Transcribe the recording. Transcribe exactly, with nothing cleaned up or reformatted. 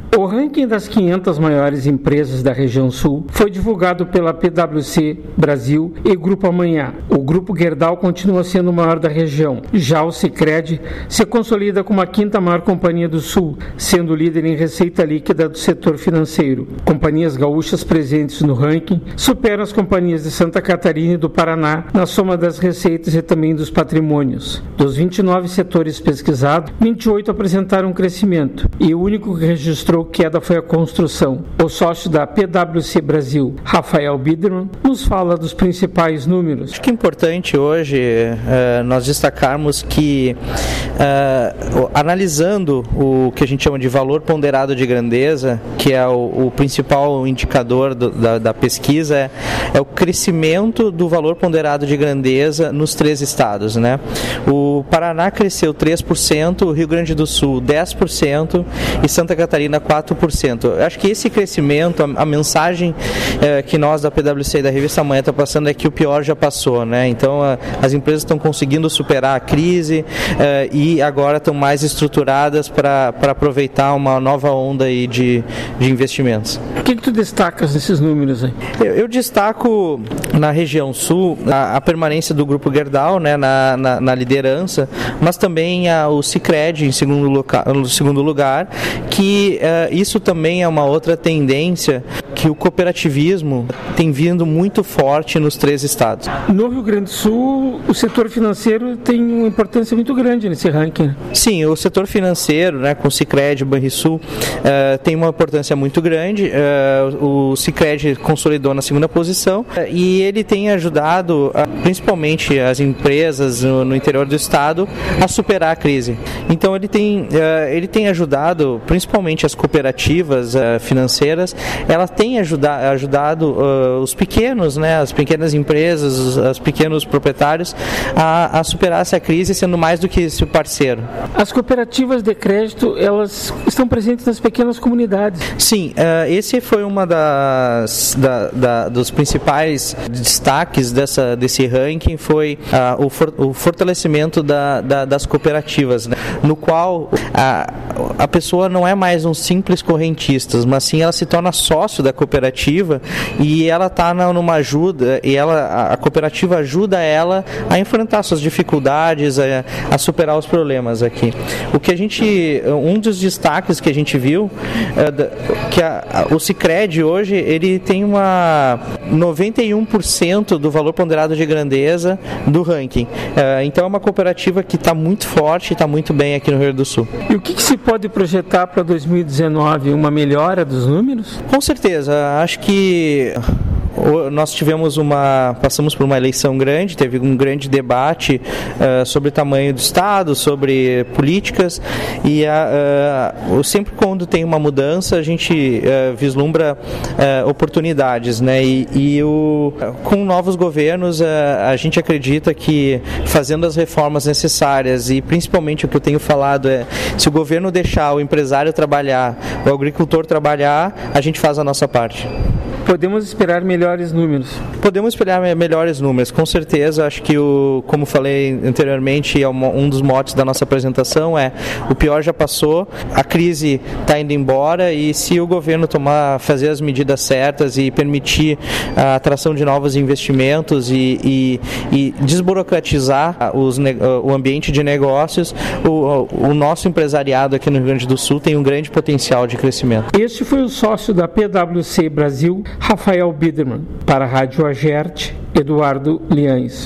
O ranking das quinhentas maiores empresas da região sul foi divulgado pela P W C Brasil e Grupo Amanhã. O Grupo Gerdau continua sendo o maior da região. Já o Sicredi se consolida como a quinta maior companhia do sul, sendo líder em receita líquida do setor financeiro. Companhias gaúchas presentes no ranking superam as companhias de Santa Catarina e do Paraná na soma das receitas e também dos patrimônios. Dos vinte e nove setores pesquisados, vinte e oito apresentaram crescimento e o único que registrou queda foi a construção. O sócio da P W C Brasil, Rafael Biderman, nos fala dos principais números. Acho que é importante hoje uh, nós destacarmos que uh, analisando o que a gente chama de valor ponderado de grandeza, que é o, o principal indicador do, da, da pesquisa, é, é o crescimento do valor ponderado de grandeza nos três estados, né? O Paraná cresceu três por cento, o Rio Grande do Sul dez por cento e Santa Catarina quatro por cento. Eu acho que esse crescimento, a, a mensagem eh, que nós da P W C e da Revista Amanhã está passando é que o pior já passou, né? Então a, as empresas estão conseguindo superar a crise eh, e agora estão mais estruturadas para aproveitar uma nova onda aí de, de investimentos. O que, que tu destacas nesses números aí? Eu, eu destaco na região sul a, a permanência do Grupo Gerdau, né, na, na, na liderança, mas também a, o Sicredi em segundo, loca, no segundo lugar, que uh, isso também é uma outra tendência, que o cooperativismo tem vindo muito forte nos três estados. No Rio Grande do Sul, o setor financeiro tem uma importância muito grande nesse ranking. Sim, o setor financeiro, né, com o Sicredi, Banrisul, uh, tem uma importância muito grande. Uh, o Sicredi consolidou na segunda posição uh, e ele tem ajudado, uh, principalmente as empresas no, no interior do estado, a superar a crise. Então ele tem, uh, ele tem ajudado, principalmente as cooperativas uh, financeiras, elas têm ajuda, ajudado uh, os pequenos, né, as pequenas empresas, os, os pequenos proprietários a, a superar essa crise, sendo mais do que esse parceiro. As cooperativas de crédito, elas estão presentes nas pequenas comunidades. Sim, uh, esse foi uma das da, da, dos principais destaques dessa, desse ranking, foi uh, o, for, o fortalecimento da, da, das cooperativas, né, no qual a, a pessoa não é mais um simples correntista, mas sim ela se torna sócio da cooperativa e ela está numa ajuda, e ela, a cooperativa ajuda ela a enfrentar suas dificuldades, a, a superar os problemas aqui. O que a gente, um dos destaques que a gente viu, é, que a, a, o Sicredi hoje, ele tem uma noventa e um por cento do valor ponderado de grandeza do ranking. É, então é uma cooperativa que está muito forte, está muito bem aqui no Rio Grande do Sul. E o que, que se pode projetar para dois mil e dezenove? Uma melhora dos números? Com certeza, acho que nós tivemos uma, passamos por uma eleição grande, teve um grande debate uh, sobre o tamanho do Estado, sobre políticas, e uh, uh, sempre quando tem uma mudança a gente uh, vislumbra uh, oportunidades, né? E, e o, com novos governos uh, a gente acredita que fazendo as reformas necessárias, e principalmente o que eu tenho falado é, se o governo deixar o empresário trabalhar, o agricultor trabalhar, a gente faz a nossa parte. Podemos esperar melhores números? Podemos esperar melhores números, com certeza. Acho que, o, como falei anteriormente, é um dos motes da nossa apresentação é: o pior já passou, a crise está indo embora, e se o governo tomar, fazer as medidas certas e permitir a atração de novos investimentos e, e, e desburocratizar os, o ambiente de negócios, o, o nosso empresariado aqui no Rio Grande do Sul tem um grande potencial de crescimento. Este foi o sócio da P W C Brasil, Rafael Biderman. Para a Rádio Agerte, Eduardo Liães.